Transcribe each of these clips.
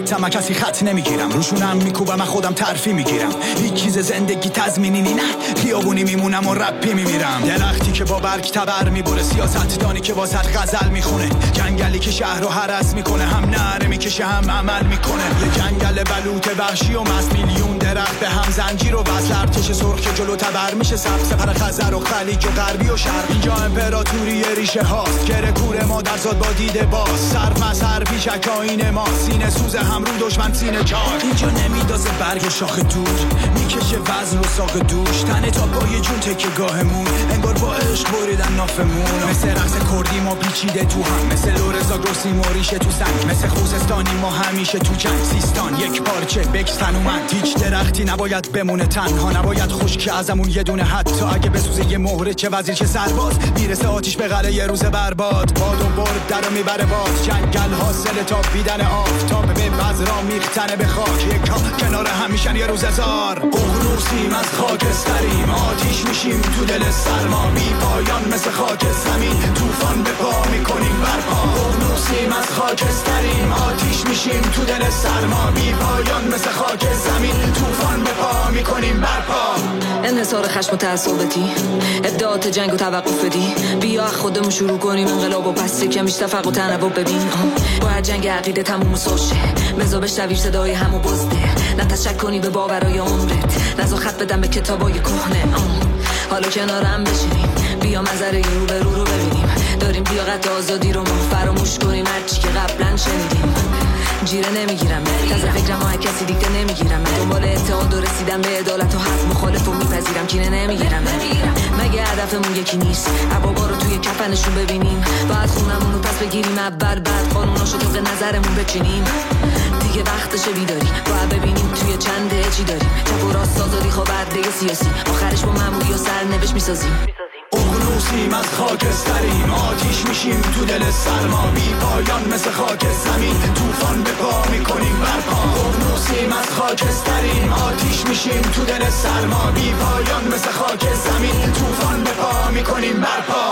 خطم کسی خط نمیگیرم، روشونم میکوبم من خودم ترفی میگیرم. هیچ چیز زندگی تضمینی نه، خیابونی میمونم و رپی میمیرم. درختی که با برگ تبر میبره، سیاستدانی که واسط غزل میخونه، جنگلی که شهر رو هرس میکنه، هم نره میکشه هم عمل میکنه. یه جنگل بلوط وحشی و مست، میلیون درخت به هم زنجیر و وصل، ارتش سرخ که جلو تبر میشه سبز، سپر خزر و خلیج و غربی و شرق. اینجا امپراتوری ریشه هاست، گره کور مادر زاد با دیده باز، صرف مسر پیشک آین ما، سینه سوز هم رو دشمن سینه چار. اینجا نمیدازه برگ شاخ دور، میکشه وزن و ساق دوش، تنه تا پای جون تکه گاهمون، انگار با عشق بریدن نافمون. مثل رقص کردی ما پیچیده تو هم، مثل لورزا گروسی موریشه تو سنگ، مثل خوزستانی ما همیشه تو جنگ. سیستان یک پارچه بکسن و من، هیچ درختی نباید بمونه تنها، نباید خشک ازمون یه دونه، حتی اگه بسوزه یه مهره، چه وزیر چه سرباز، میرسه آتیش به قلعه یه روز برباد. باد و برد درو میبره باز، جنگل حاصل تا بیدن آفتاب به مزرا میختنه به خاک، یک کنار همیشن یه روز هزار. ققنوسیم از خاکستریم، آتیش میشیم تو دل سرما، بی پایان مثل خاک زمین، طوفان به پا میکنیم برپا. ققنوسیم از خاکستریم، آتیش میشیم تو دل سرما، بی پایان مثل خاک زمین، طوفان به پا میکنیم برپا. انحصار خشم و تعصبتی، ابداعات جنگ و توقف بدی، بیا خودمون شروع کنیم انقلاب و پس کمیش تفرق و تنوع ببین. باید جنگ عقیده تموم سوشه، بزا بشنوی صدای همو بزده، نه تشک کنی به باورای عمرت، نزا خط بدم به کتابای کهنه. حالا کنارم بشینیم، بیا منظره رو به رو ببینیم، داریم لیاقت آزادی رو ما فراموش کنیم، هرچی که قبلا شنیدیم. جیره نمیگیرم تازه فکرم ها کسی دیگه نمیگیرم، دنبال اتحاد و رسیدم به عدالت و حق مخالف و میپذیرم، کینه نمیگیرم. مگه هدفمون یکی نیست عبابا رو توی کفنشون ببینیم، بعد خونمون رو پس بگیریم اول، بعد قانوناشو طبق نظرمون بچینیم. دیگه وقتشه بیداری، باید ببینیم توی چنده چی داریم، چپ و راست آزادی خوابرده سیاسی، آخرش با مأموری و سرنوشت میسازیم. ققنوسیم از خاکستریم، آتیش میشیم تو دل سرما، بی پایان مثل خاک زمین، طوفان به پا میکنیم برپا. ققنوسیم از خاکستریم، آتیش میشیم تو دل سرما، بی پایان مثل خاک زمین، طوفان به پا میکنیم برپا.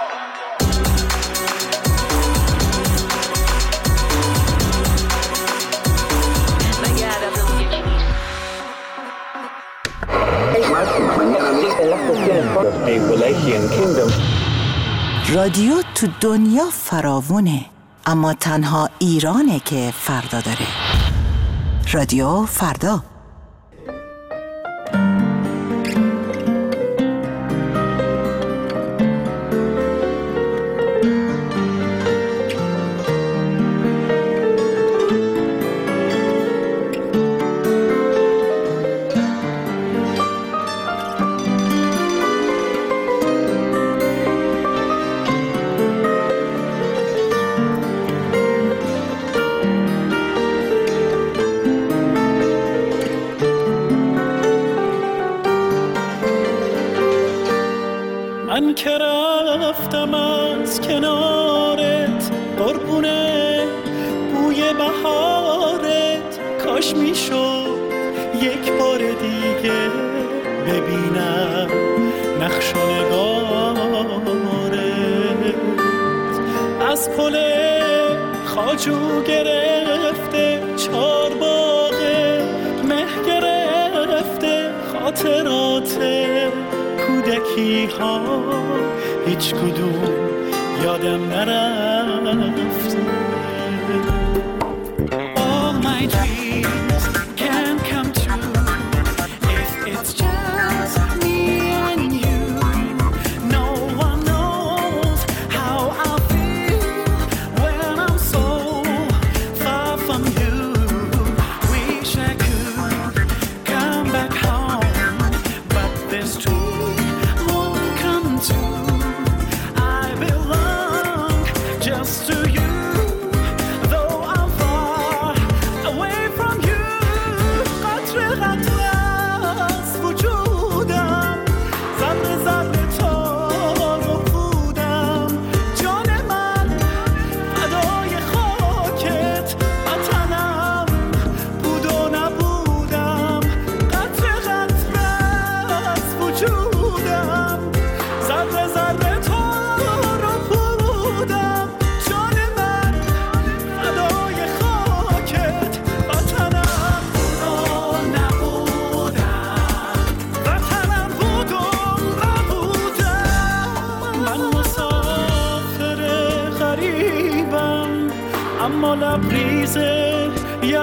رادیو تو دنیا فراوونه، اما تنها ایرانه که فردا داره. رادیو فردا. من که رفتم از کنارت قربونه بوی بهارت، کاش میشد یک بار دیگه ببینم نقش و نگارت. از پل خواجو گرفته چارباغه، مه گرفته خاطرات کودکی ها، هیچ کدوم یادم نرفته. All my dreams can come true if it's just me and you. No one knows how I feel when I'm so far from you. Wish I could come back home, but this dream won't come true. I belong just to you, though I'm far away from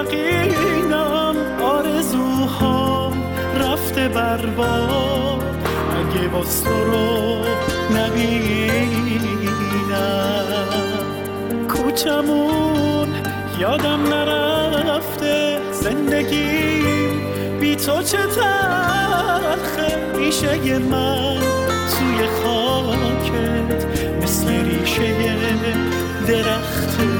یقینم آرزوها رفته برباد اگه باز تو رو نبینم. کوچمون یادم نرفته، زندگیم بی تو چه تلخه. ریشه من توی خاکت مثل ریشه درخته.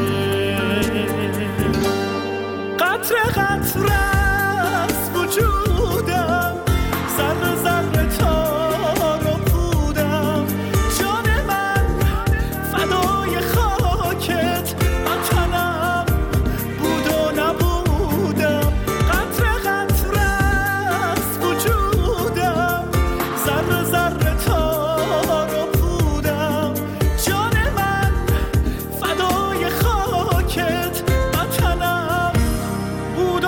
قطره قطره از وجودم، ذره ذره تار و پودم. جان من فدای خاکت، وطنم بود و نبودم. قطره قطره از وجودم، ذره ذره تار و پودم. جان من فدای خاکت، وطنم بود و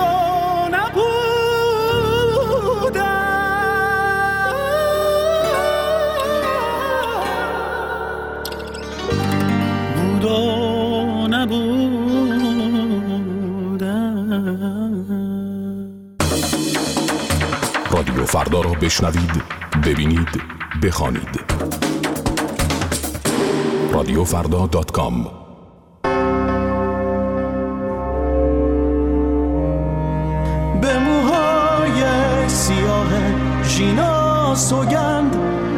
رادیو فردا را بشنوید، ببینید، بخوانید. radiofrda.com. به موهای سیاه ژینا سوگند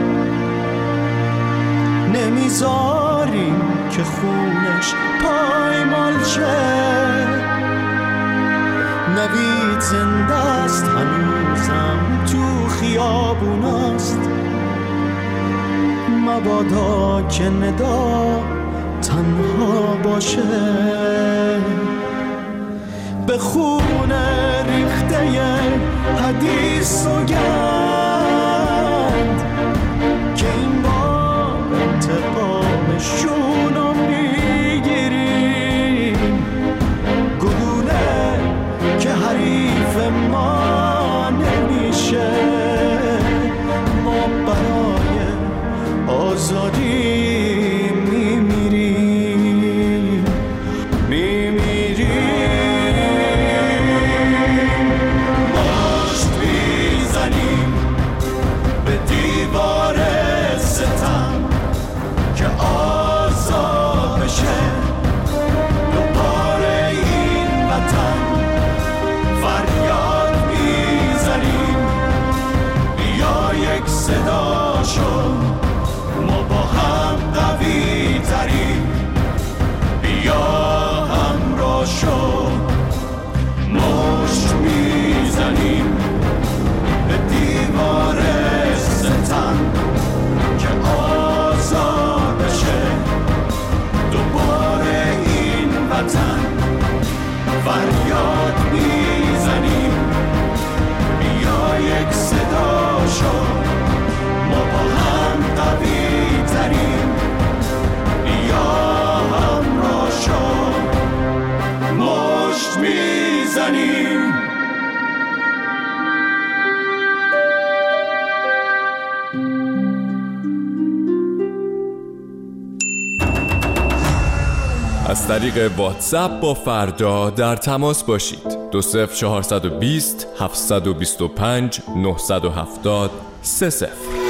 نمیذاریم که خونش پایمال شه. نوید زنده است هنوزم تو خیابوناست، مبادا که ندا تنها باشه. به خون ریخته حدیث سوگند که این بار انتقامشون رو میگیریم. گلوله که حریف ما نمیشه، ما برای آزادی میمیریم. مشت میزنیم به دیوار ستم که آزاد بشه دوباره این وطن. فریاد میزنیم بیا یک صدا شو، ما با هم قوی تریم. بیا همراه شو، مشت میزنیم به دیوار ستم که آزاد بشه دوباره این وطن. فریاد میزنیم بیا یک صدا شو، ما با هم قوی تریم. بیا همراه شو، مشت میزنیم. از طریق واتساپ با فردا در تماس باشید. 20420 725 970 30.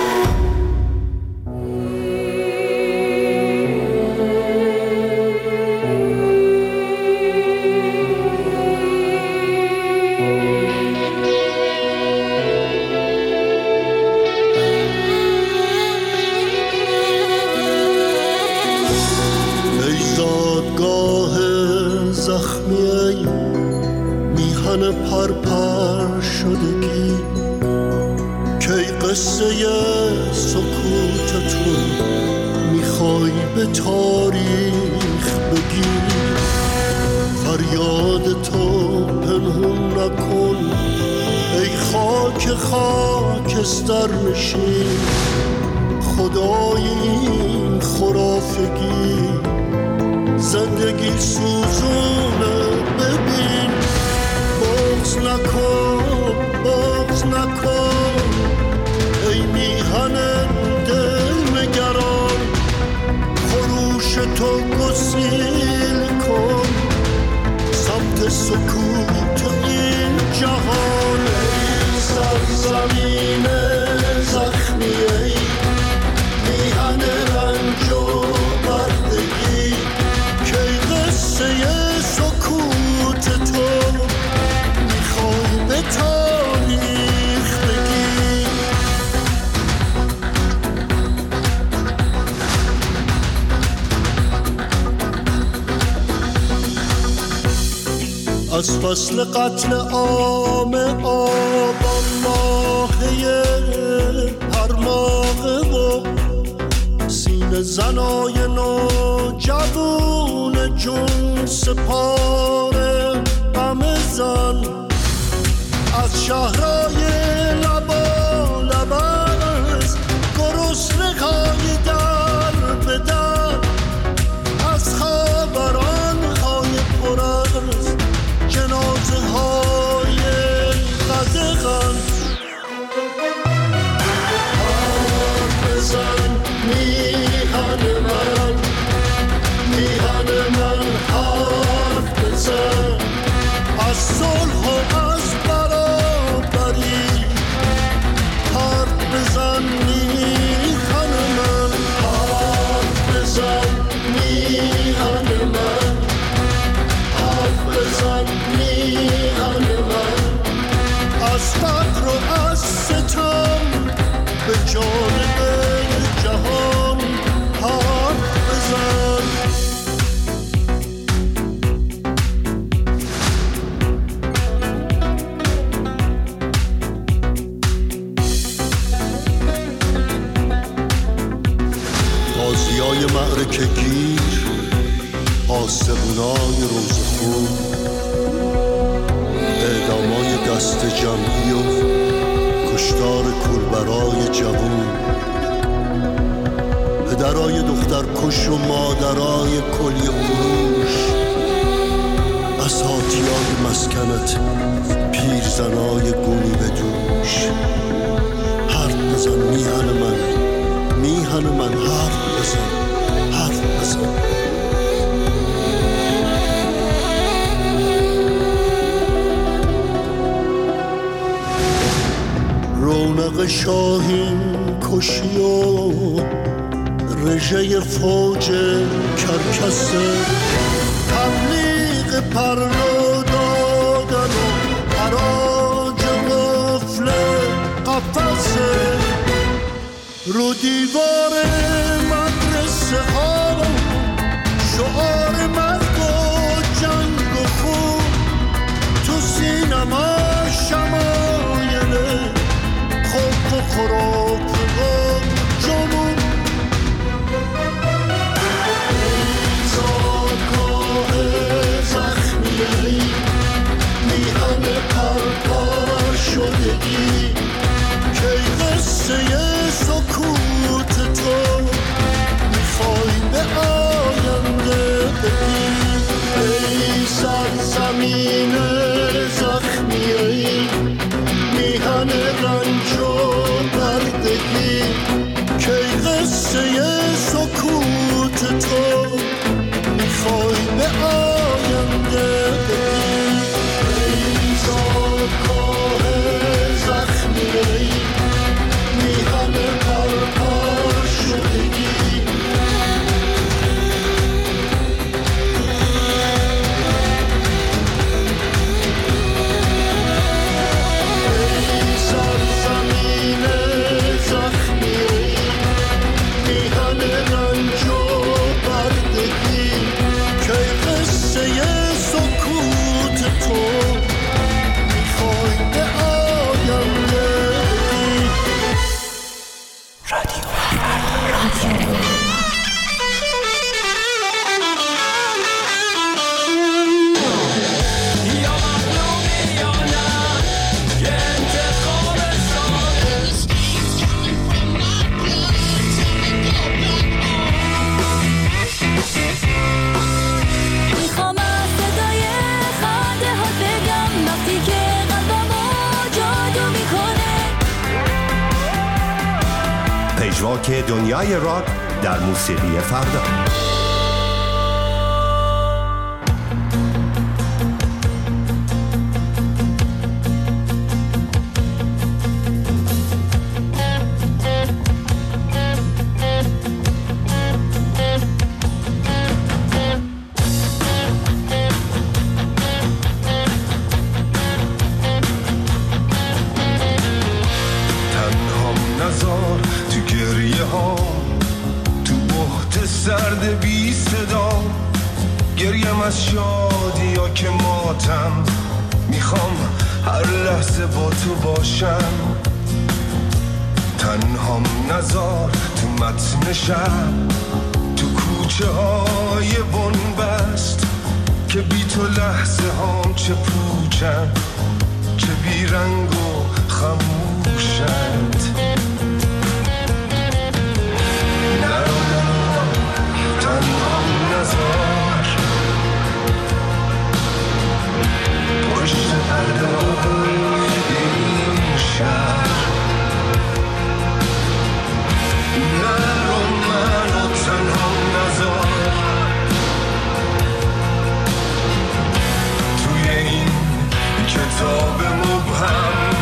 پرپر شدگی کی قصه سکوتتون میخوای به تاریخ بگی. فریاد تو پنهون نکن ای خاک خاکستر نشین. خدای این خرافگی زندگی سوزونه. ببین بغض نکن، بغض نکن ای میهن دل نگران. تو گسیل کن سمت سکوت زمین زخمی ای میهن رنج و بردگی که قصه سکوت تو میخوای به تاریخ بگی. از فصل قتل عام آبان ماهی هر ماهه و سینه زنای نوجوون جون سپاره غم زن از شهرهای لبا لبست گرسنه‌های در به در از خبران‌های پر از جنازه های قدغن حرف بزن میهن من حرف بزن از صلح و از برابری حرف بزن میهن من حرف بزن میهن من حرف بزن میهن من از فقر و از ستم به جانب جهان حرف بزن. غازیای معرکه گیر آسمونای روزخون اعدامای دست جمعی و کشتار کولبرای جوون پدرای دخترکش و مادرای کلیه فروش اساتیای مسکنت پیرزنای گونی به دوش حرف بزن میهن من حرف بزن رونق شاهین کشی و رژه فوج کرکسه تبلیغ پرلو دادن و حراج قفل قفصه رو دیوار مدرسه ها شعار مرگ و جنگ و خون تو سینما شمایل خوف و خروف و جنون ایزادگاه زخمی میهن پرپر شدگی که قصه سکوت تو میخوای به آینده بگی. ای سرزمین زخمی ای میهن رنج و بردگی که قصه سکوت تو میخوای به آینده بگی. ای زادگاه زخمی ای میهن پرپر شدگی پژواک دنیای راک در موسیقی فردا. صدا، گریم از شادی یا که ماتم، میخوام هر لحظه با تو باشم. تنهام نزار تو متن شب، تو کوچه های بنبست، که بی تو لحظه هام چه پوچن، چه بی رنگ و خموشند. نرو تنهام نزار پشت پرده این شهر. نرو منو تنهام نزار توی این کتاب مبهم.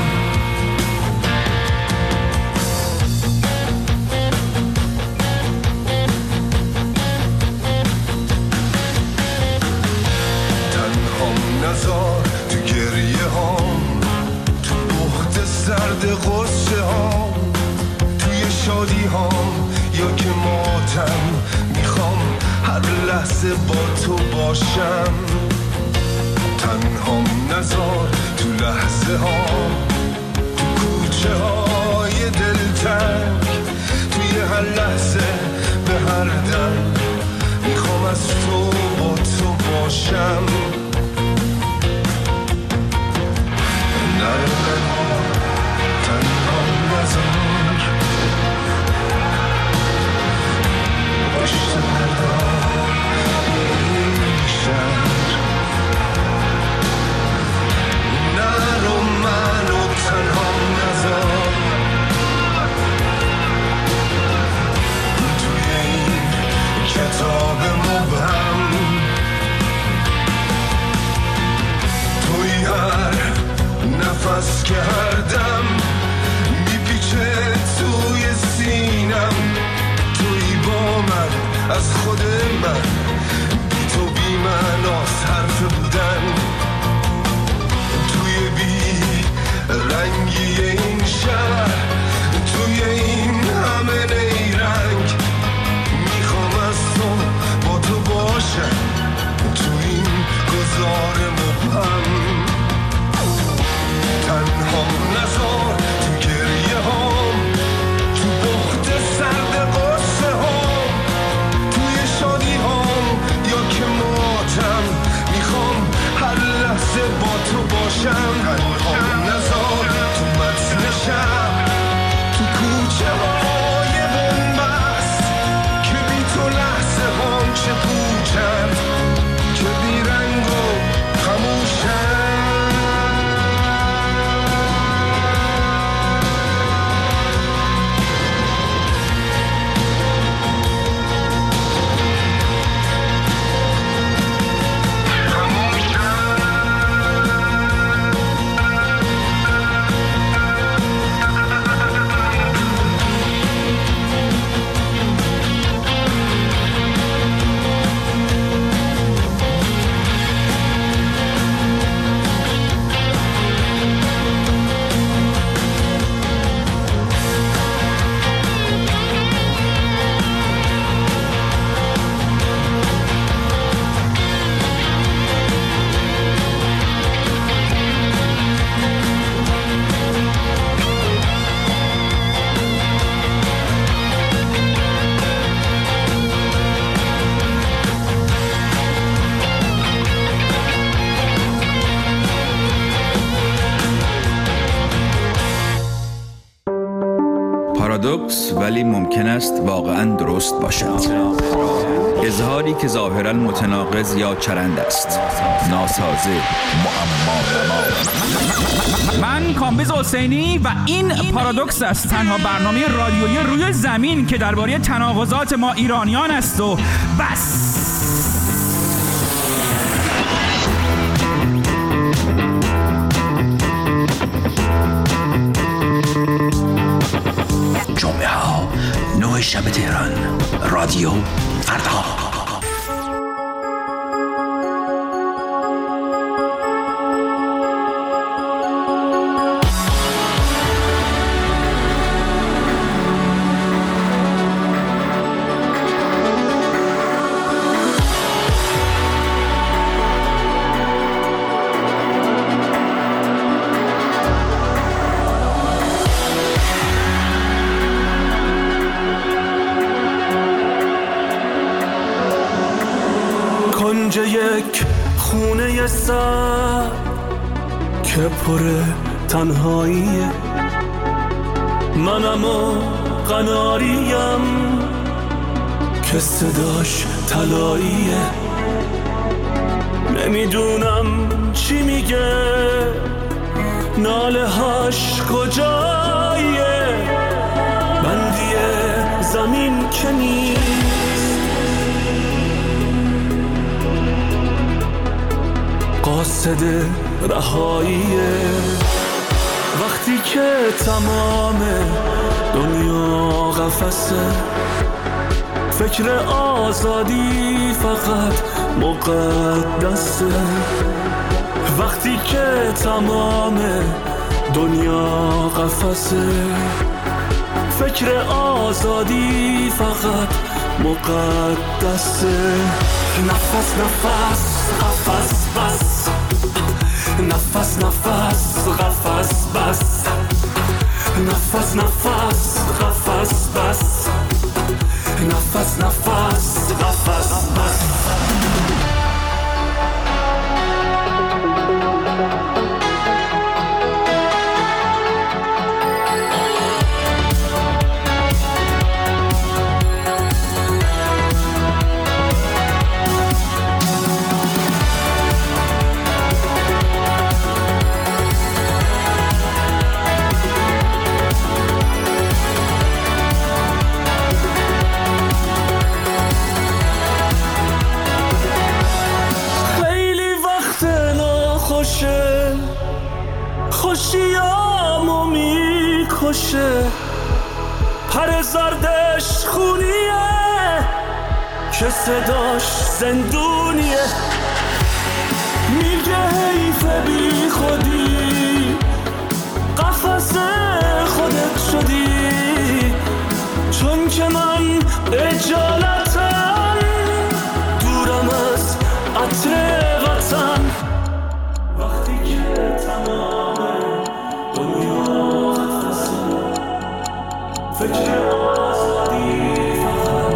نزار تو گریه هام، تو بحت سرد غصه هام، توی شادی هام یا که ماتم، میخوام هر لحظه با تو باشم. تنهام نزار تو لحظه هام، تو کوچه های دلتنگ، توی هر لحظه به هر دم، میخوام از تو با تو باشم. تنها نزار پشت پرده این شهر. نرو منو تنها نزار توی این کتاب مبهم. توی هر نفس که هر دم میپیچه توی سینم، توی با من از خود من، بی تو بی معناست حرف بودن. توی بی رنگی این شهر، توی این همه نیرنگ، میخوام از تو با تو باشم تو این گذار مبهم. تنهام نزار تو گریه هام، تو بحت سرد غصه هام، توی شادی هام یا که ماتم، میخوام هر لحظه با تو باشم. تنهام نزار تو متن شب، تو کوچه های بنبست، که بی تو لحظه هام چه پوچند، که بی رنگ و خموشند. پارادوکس ولی ممکن است واقعاً درست باشد. اظهاری که ظاهراً متناقض یا چرند است، ناسازه، معما. من کامبیز حسینی و این پارادوکس است، تنها برنامه رادیویی روی زمین که درباره تناقضات ما ایرانیان است و بس. جمعه ها 9 شب تهران، رادیو فردا. کنج یک خونه سر که پر تنهاییه، منم و قناریم که صداش طلاییه. نمیدونم چی میگه، ناله هاش کجاییه، بندی زمین که نیست، قاصد رهاییه. وقتی که تمام دنیا قفسه، فکر آزادی فقط مقدسه. وقتی که تمام دنیا قفسه، فکر آزادی فقط مقدسه. نفس نفس قفس بس، نفس نفس قفس بس، نفس نفس قفس بس، نفس نفس قفس بس. خوشیامو میکشه، پر زردش خونیه که صداش زندونیه. میگه حیف بی خودی، قفس خودت شدی، چون که من اجالتم دورم از عطر وطن. وقتی که تمام دنیا قفسه، فکر آزادی فقط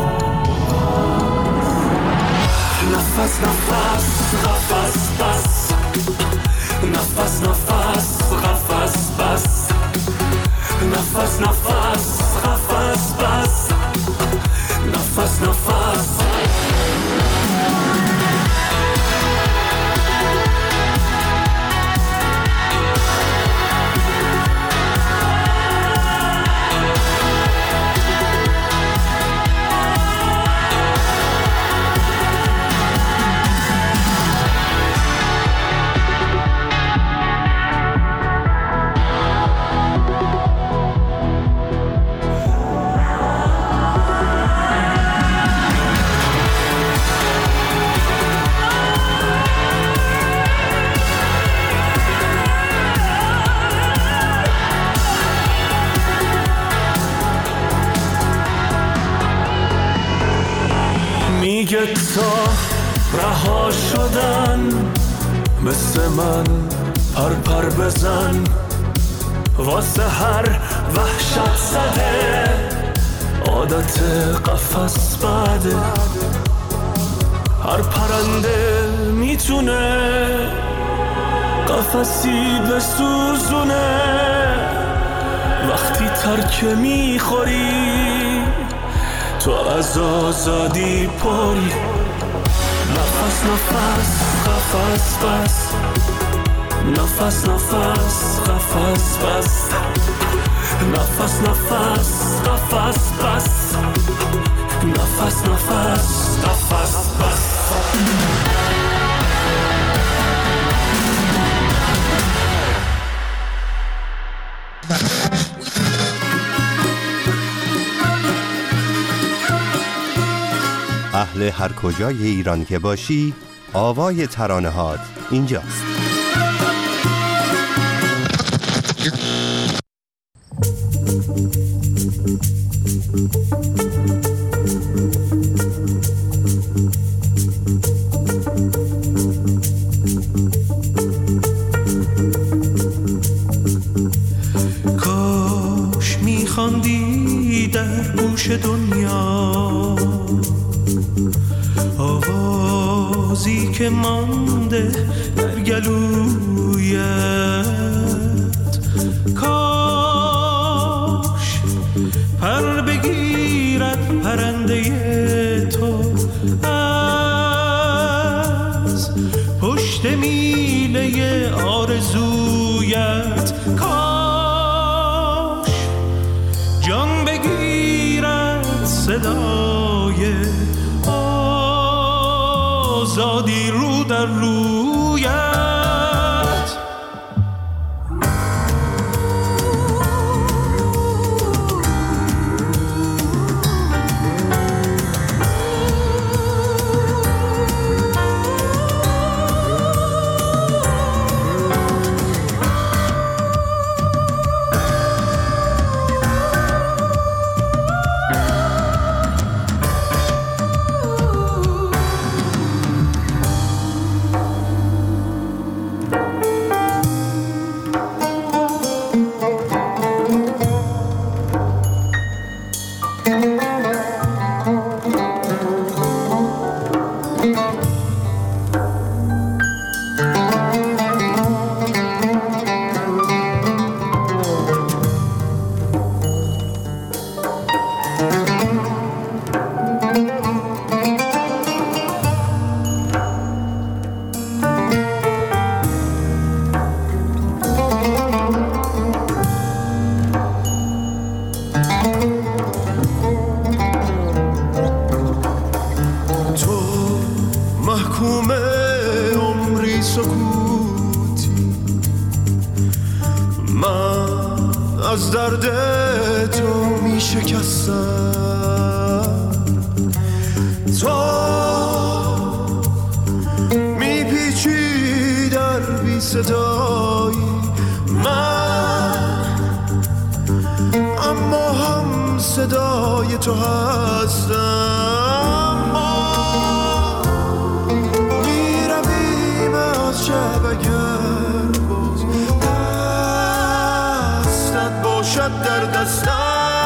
نفس نفس قفس بس، نفس نفس قفس بس، نفس نفس قفس بس، نفس نفس. میگه تا رها شدن مثل من پر بزن، واسه هر وحشت زده عادت قفس بده. هر پرنده میتونه قفسی بسوزونه، وقتی ترک میخوری تو از آزادی پری. نفس نفس قفس بس، نفس نفس قفس بس، نفس نفس قفس بس، نفس نفس قفس بس. اهل هر کجای ایران که باشی، آوای ترانه‌هات اینجاست. کاش میخواندی در گوش دنیا آوازی که مانده در گلویت، کاش پر بگیرد پرنده تو از پشت میله آرزویت، کاش جان بگیرد صدای آزادی رو در رویت. از درد تو می شکستم، تو می پیچی در بی صدایی من، اما هم صدای تو هستم. ما می رویم از شب اگر باز دستت باشد در دستم.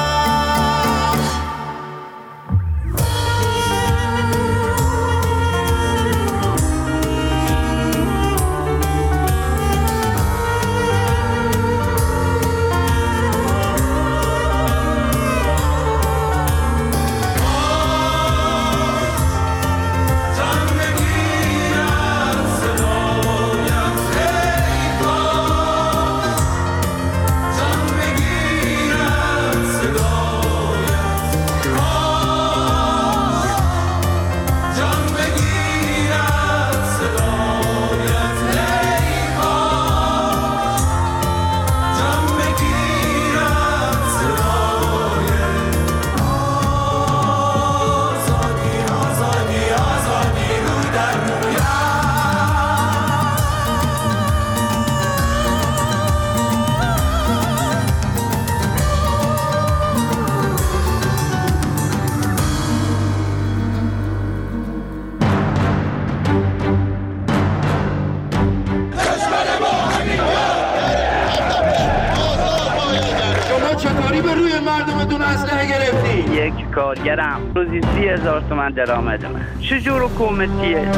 کارگرم روزی 30,000 تومان درآمد من. چجور حکومتیه؟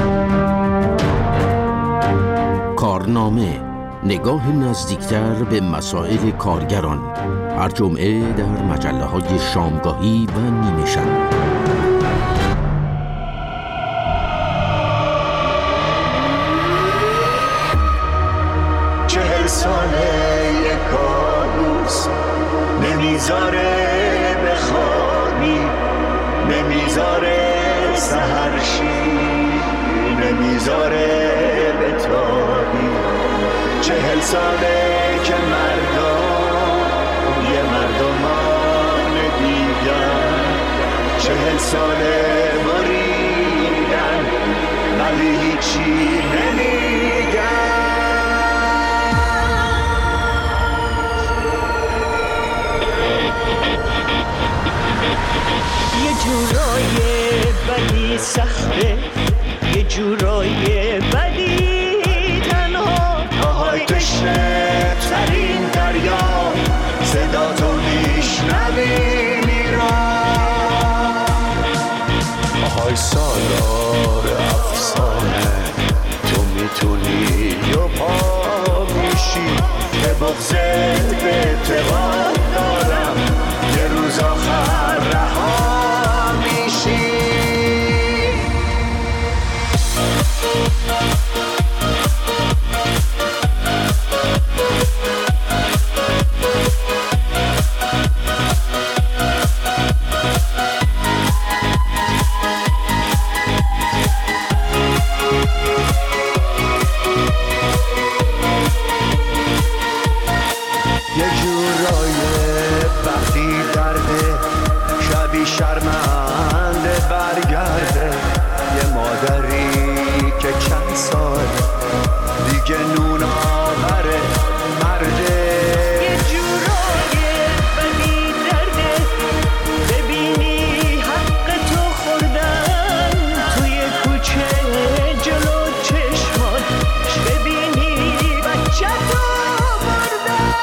کارنامه، نگاه نزدیکتر به مسائل کارگران، هر جمعه در مجله‌های شامگاهی و نیمه شب. چهل ساله یک کابوس نمیذاره بخوابی، نمیذاره سحرشی، نمیذاره بتابی. 40 ساله که مردم یه مردمان دیگر، 40 ساله بریدن ولی هیچی نمیگن. یه جورای بدی سخته، یه جورای بدی تنها، آهای تشنه ترین دریا صدا تو میشنوی میرم. آهای سالار افسانه میتونی و پا میشی به بغضت به اعتقاد دارم یه روز آخر رها میشی. شرمنده برگرده یه مادری که چند سال دیگه نون آوره مرده. یه جورای بدی درده ببینی حق تو خوردن توی کوچه جلو چشمات ببینی بچه تو بردن.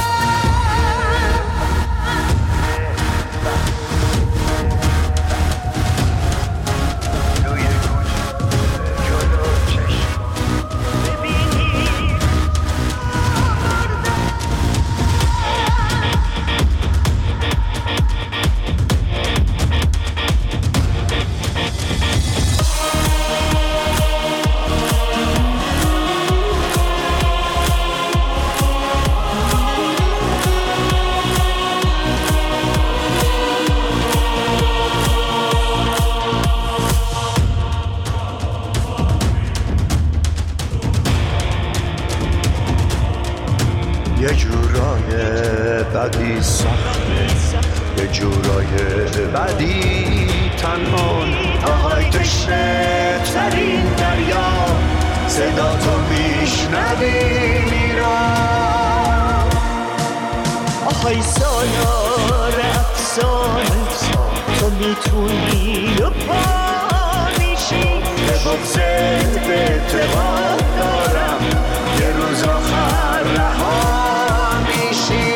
یه جورای بدی سخته یه جورای بدی تنها آهای تشنه ترین دریا صدا تو میشنوی میرم. آهای سالار افسانه تو میتونی و پا میشی به بغضت به اعتقاد دارم یه روز آخر رها میشی.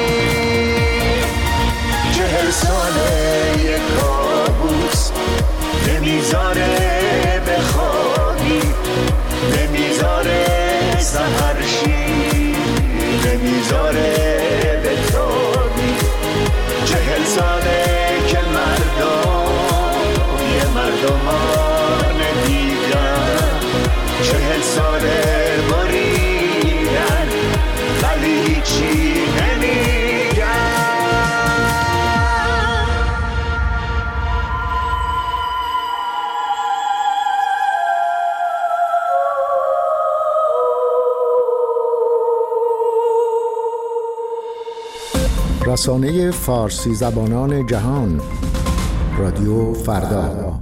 40 ساله یه کابوس نمیذاره بخوابی نمیذاره سحر شی نمیذاره بتابی. 40 ساله که مردم یه مردمان دیدن 40 ساله بریدن ولی هیچی نمیگن. رسانه فارسی زبانان جهان رادیو فردا.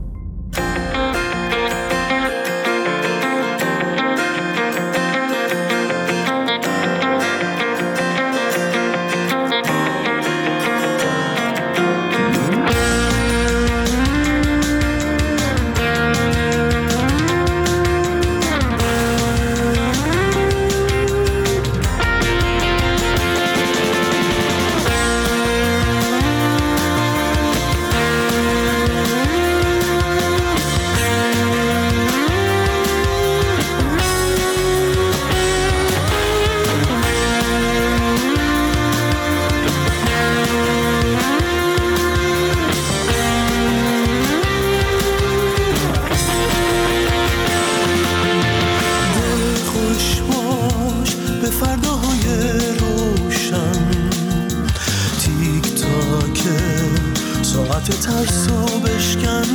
ترسو بشکن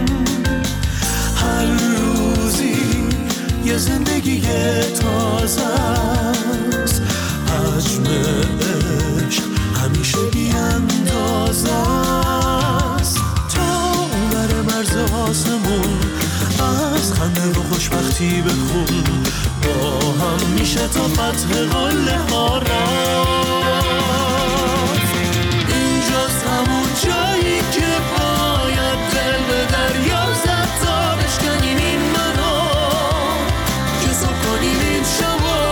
هر روزی یه زندگی تازه است حجم عشق همیشه بی اندازه است تا بر مرز آسمون از خنده و خوشبختی بخون با هم میشه تا فتح قله ها رفت اینجاست همون جایی که باید دل به دریا زد تا بشکنیم این منو که صبح کنیم این شما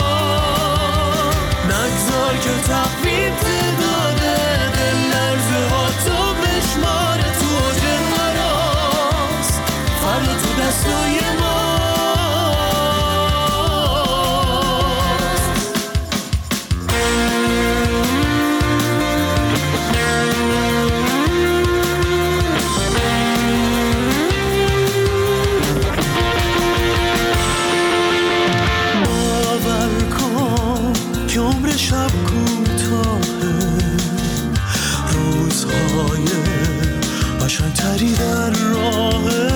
نگذار که تقویم تعداده دل لرزه ها تو بشماره تو اوج مراست فردا تو دستای ما شب کوتاهه، روزهای قشنگتری در راهه،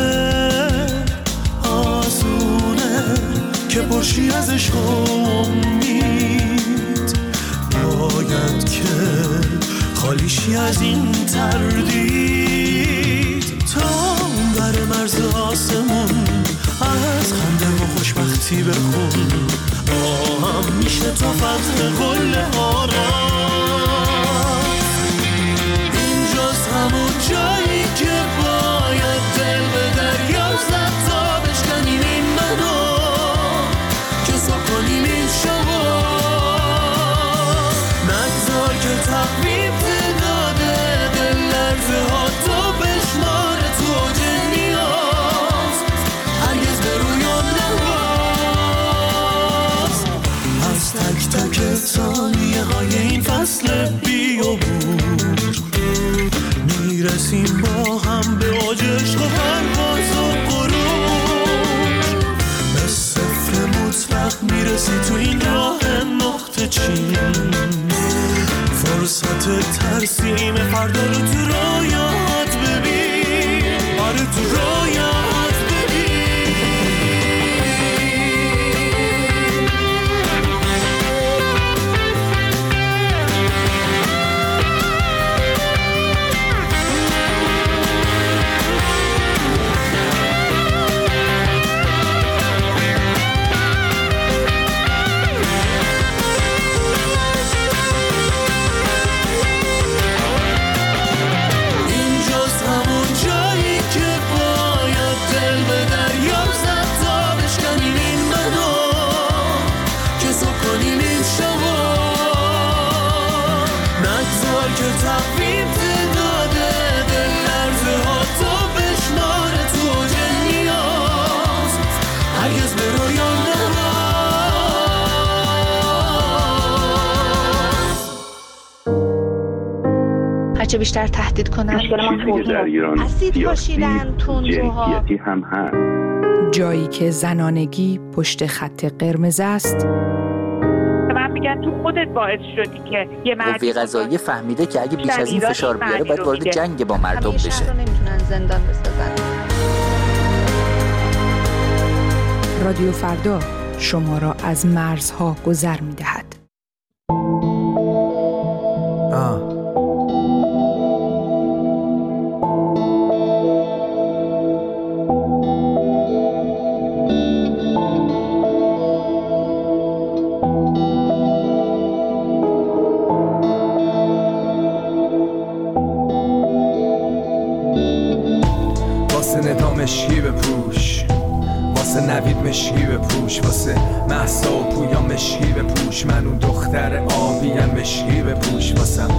آسونه که پرشی از عشق و امید، باید که خالیشی از این تردید، تا بر مرز آسمون از خنده و خوشبختی بخون، هم میشه تا فتح قل آرام. اینجاست همون جایی که باید دل به دریا زد تا بشکنیم این منو، که صبح کنیم این شبا، نگذار که تقویم تعداده دل لرزه ها تو بشماره تو اوج نیاز، هرگز به رویان نواز. از تک تک ثانیه های این فصل بیابور میرسیم با هم به اوج عشق و پرواز و غرور، به صفر مطلق میرسی تو این راه نقطه چین، فرصت ترسیم فردا رو تو رویات ببین، آره تو رویات ببین. هرچه بیشتر تهدید کنن اسید پاشیدن تندروها هم هست. جایی که زنانگی پشت خط قرمز است. من میگم تو خودت باعث شدی که یه قوه قضاییه فهمیده که اگه بیش از این فشار بیاره باید وارد جنگ با مردم بشه. نمیتونن زندان بسازن. رادیو فردا شما را از مرزها گذر میدهد. مشکی بپوش، واسه نوید مشکی بپوش، واسه مهسا و پویا مشکی بپوش، من اون دختر آبیم مشکی بپوش،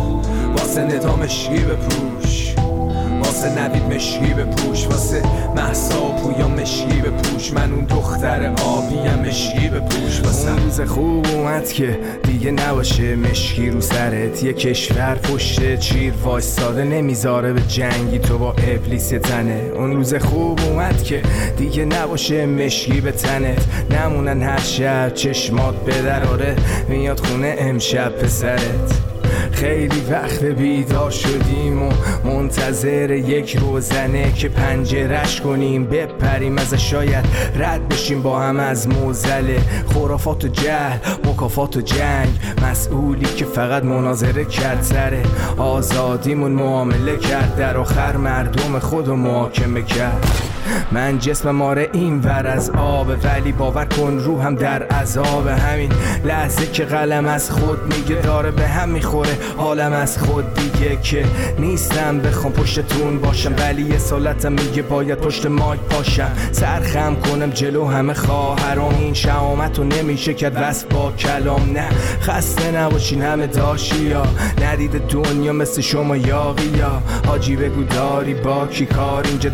واسه ندا مشکی بپوش، واسه نوید مشکی بپوش، واسه مهسا و پویا مشکی بپوش، من اون دختر آبیم مشکی بپوش. اون روز خوب اومد که دیگه نباشه مشکی رو سرت، یه کشور پشت چیر وایستاده نمیذاره به جنگی تو با ابلیس تنه. اون روز خوب اومد که دیگه نباشه مشکی به تنت، نمونن هر شب چشمات به دراره، میاد خونه امشب پسرت. خیلی وقت بیدار شدیم و منتظر یک روزنه که پنجرش کنیم بپریم ازش، شاید رد بشیم با هم از معضل خرافات و جهل، مکافات و جنگ، مسئولی که فقط مناظره کرد سر آزادیمون معامله کرد، در آخر مردم خودو محاکمه کرد. من جسمم آره این ور از آبه، ولی باور کن روحم در عذاب. همین لحظه که قلم از خود میگه داره به هم میخوره حالم از خود دیگه، که نیستم بخوام پشتتون باشم، ولی یه سالتم میگه باید پشت مایک باشم، سرخم کنم جلو همه خواهرام. این شهامتو نمیشه کرد وصف با کلام، نه خسته نباشین همه داشیا، ندیده دنیا مثل شما یاقیا، حاجی بگو داری با کی کار، اینجا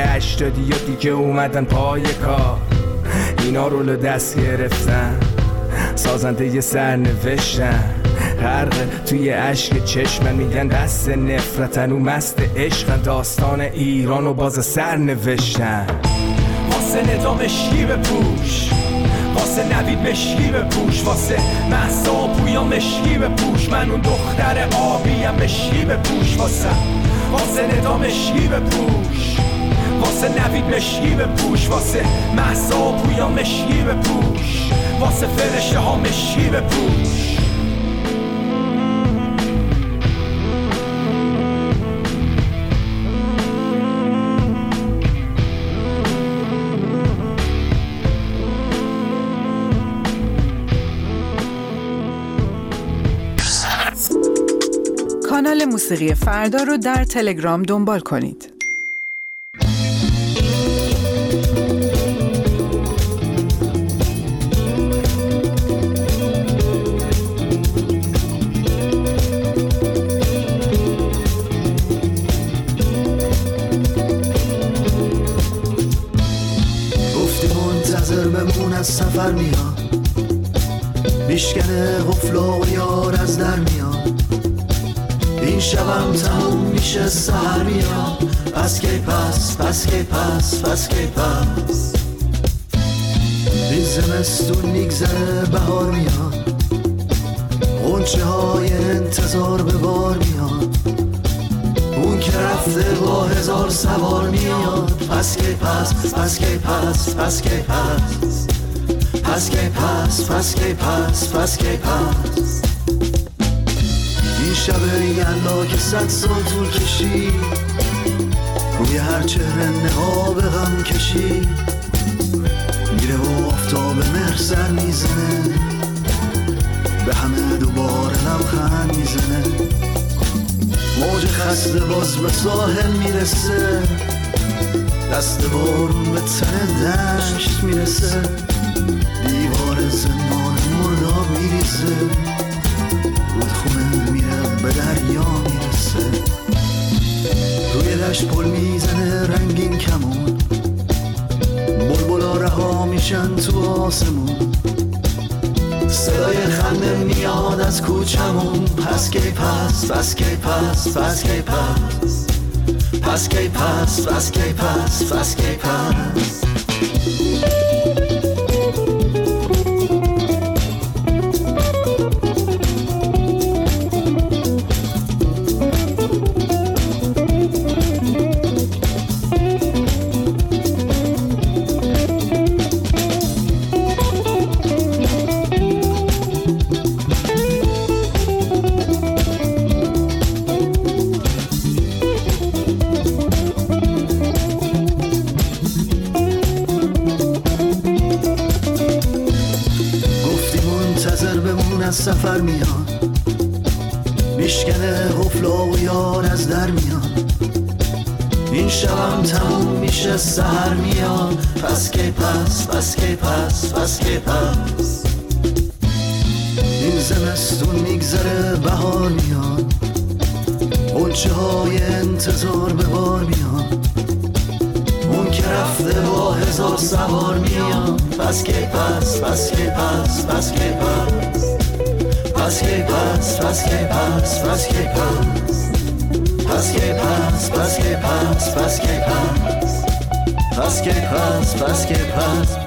80 یا دیگه اومدن پای کار، اینا رولو دست گرفتن، سازنده یه سر نوشتن، غرق توی عشق چشمن، میگن دست نفرتن و مست عشقن، داستان ایرانو باز سر نوشتن. واسه ندا مشکی بپوش، واسه نوید مشکی بپوش، واسه مهسا پویا مشکی بپوش، من اون دختر آبیم مشکی بپوش، واسه ندا مشکی بپوش، واسه نوید مشکی بپوش، واسه مهسا پویا مشکی بپوش، واسه فرشته ها مشکی بپوش. کانال موسیقی فردا رو در تلگرام دنبال کنید. گفتی منتظر بمون از سفر میاد، میشکنه قفل و یار از در میاد، این شبم تموم میشه سحر میاد، پس کی پس پس کی پس پس کی پس، این زمستون میگذره بهار میاد، غنچه های انتظار به بار میاد، اون که رفته با هزار سوار میاد، پس کی پس پس کی پس پس کی پس، پس کی پس پس کی پس پس کی پس، این شب یلدا که 100 سال طول کشید، روی هر چهره نقاب غم کشید، میره و آفتاب مهر سر میزنه، به همه دوباره لبخند میزنه، موج خسته باز به ساحل میرسه، دست بارون به تن دشت میرسه، دیوار زندان مرداب میریزه، رودخونه میره به دریا میرسه، روی دشت پل میزنه رنگین کمون، بلبلا رها میشن تو آسمون، صدای خنده میاد از کوچمون، پس کی پس پس کی پس پس کی پس، پس کی پس پس کی پس پس کی پس. سفر میاد، میشکنه قفلا و یار از در میاد، این شبم تموم میشه سحر میاد، پس کی پس پس کی پس پس کی پس، این زمستون میگذره بهار میاد، غنچه های انتظار به بار میاد، اون که رفته با هزار سوار میاد، پس کی پس پس کی پس پس کی پس، پس کی پس پس کی پس پس کی پس، پس کی پس پس کی پس پس کی پس، پس کی پس پس کی پس.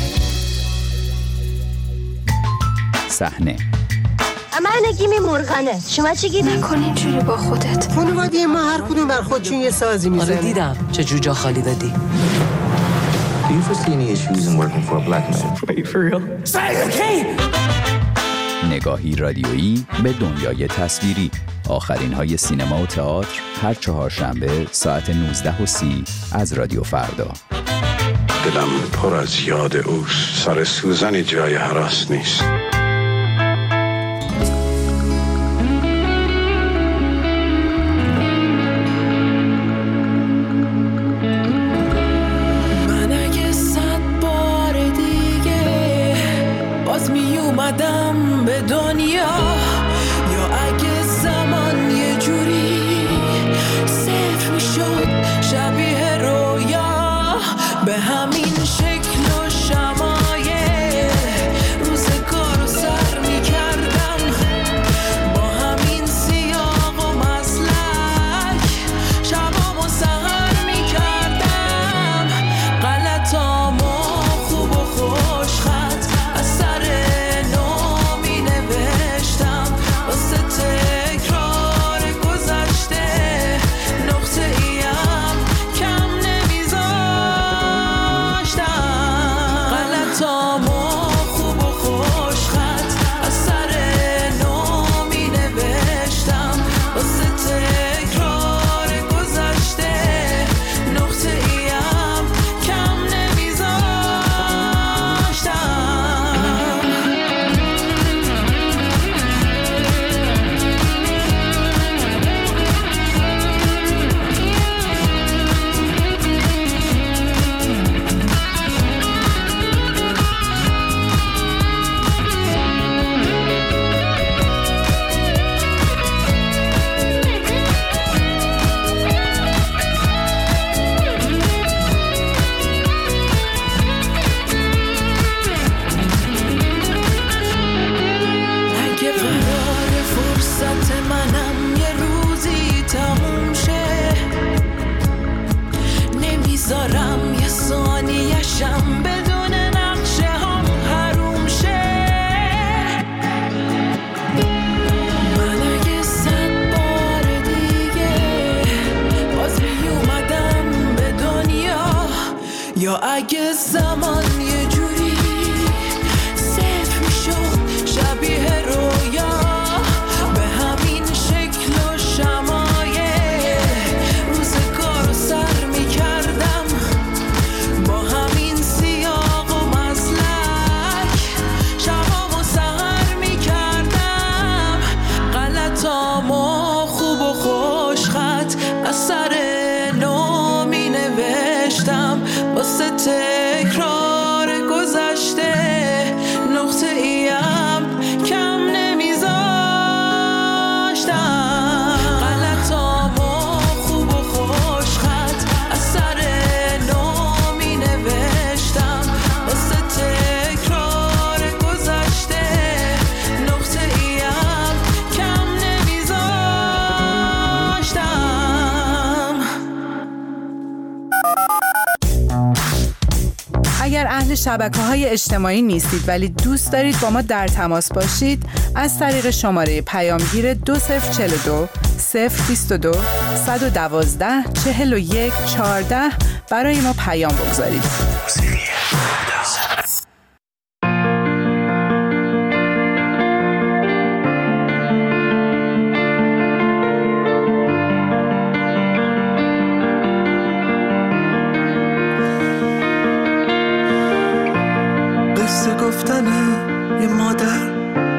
صحنه من گیمی مرغنه، شما چی گیمی؟ نکن اینجوری با خودت. خانواده ما هر کدوم بر خودشون یه سازی میزنه. آره دیدم چه جوجا خالی دادی. Do you foresee any issues in working for a black man? Are you for real? نگاهی رادیویی به دنیای تصویری. آخرین های سینما و تئاتر هر چهارشنبه ساعت 19:30 از رادیو فردا. دلم پر از یاد اوست، سر سوزنی جای هراس نیست. من اگه 100 بار دیگه باز می اومدم به دنیا، یا اگه زمان یه جوری صفر می شد شبیه رویا، به همین شکل و شمایه روزگار یا اگه زمان یه جوری صفر میشد شبیه رویا به همین شکل و شمایه روزگار رو سر میکردم با همین سیاق و مزلک شبام و سهر میکردم غلطامو خوب و خوش خط از سر نو می نوشتم واسه تکرار گذشته نقطه ایم کم نمیذاشتم غلطامو خوب و خوش خط از سر نو می نوشتم واسه تکرار گذشته نقطه ایم کم نمیذاشتم. اگر اهل شبکه‌های اجتماعی نیستید ولی دوست دارید با ما در تماس باشید، از طریق شماره پیامگیر 2042 022 112 41 14 برای ما پیام بگذارید. قصه گفتنه یه مادر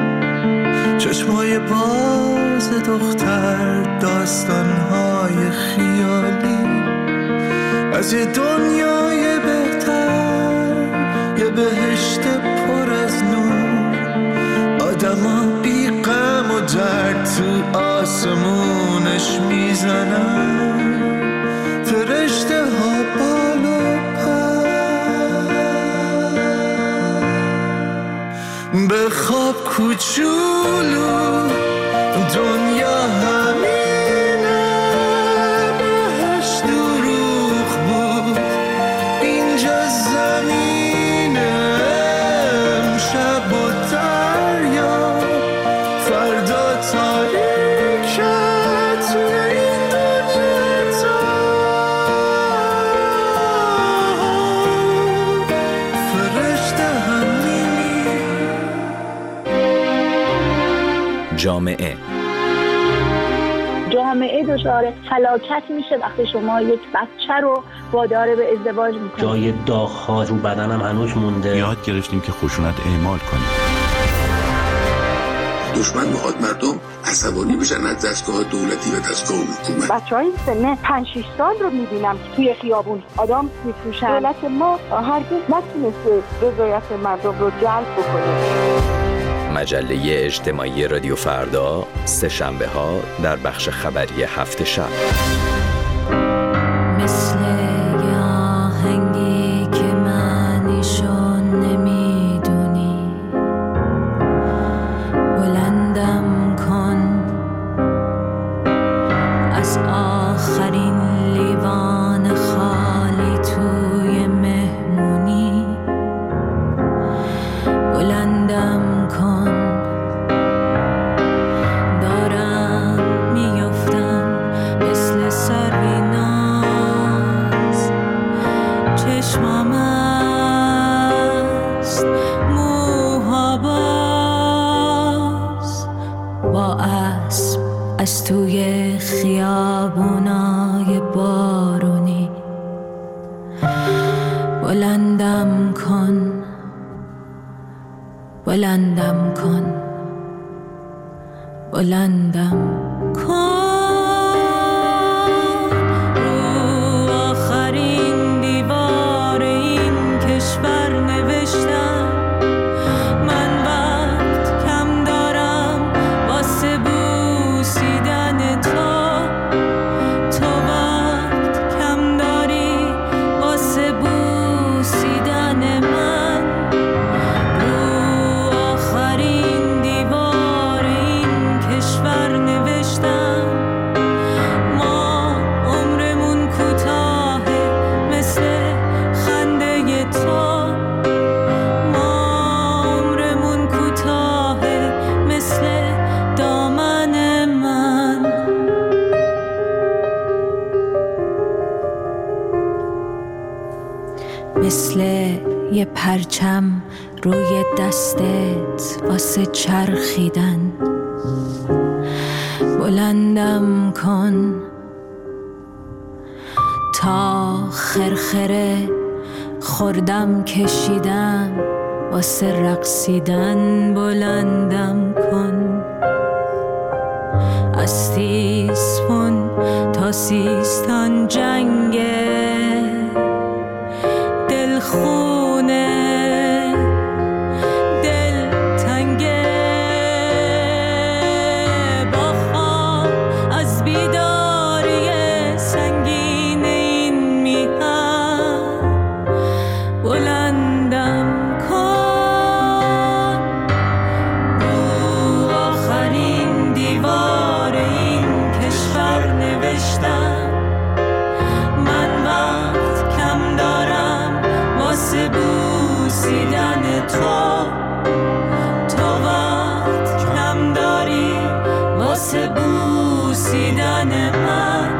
چشمای باز دختر داستانهای خیالی از یه دنیای بهتر یه بهشت پر از نور آدما بی غم و درد تو آسمونش میزنن فرشته ها بالا به خواب کوچولو دنیا همینه بهش دروغ بود اینجا زمینه امشب و دریا فردا تاریکه توی این دنیا فرشته همینی. جامعه دچار فلاکت میشه وقتی شما یک بچه رو وادار به ازدواج میکنید. جای داغ‌ها رو بدنم هنوز مونده. یاد گرفتیم که خشونت اعمال کنیم. دشمن میخواد مردم عصبانی بشن از دستگاه دولتی و دستگاه حکومت. بچه‌های سن 5-6 سال رو میبینم که توی خیابون آدم میفروشن. دولت ما هرگز نتونسته رضایت مردم رو جلب بکنه. مجله اجتماعی رادیو فردا سه شنبه ها در بخش خبری هفت شب. مثل یه آهنگی که معنیشو نمیدونی بلندم کن از آخرین لیوان خالی توی مهمونی بلندم کن دارم میفتم مثل سرویناز چشمم است موها باز با اسب از توی خیابونای بارونی بلندم کن بلندم کن بلندم کن رو آخرین دیوار این کشور نوشتم من وقت کم دارم واسه بوسیدن تو وقت کم داری واسه بوسیدن من رو آخرین دیوار این کشور نوشتم یه پرچم روی دستت واسه چرخیدن، بلندم کن تا خرخره خوردم کشیدم واسه رقصیدن، بلندم کن از تیسفون تا سیستان جنگه دلخونه دل تنگه، با خواب از بیداری سنگین این میهن بلندم کن رو آخرین دیوار این کشور نوشتم من وقت کم دارم واسه بوسیدن تو وقت کم داری واسه بوسیدن من.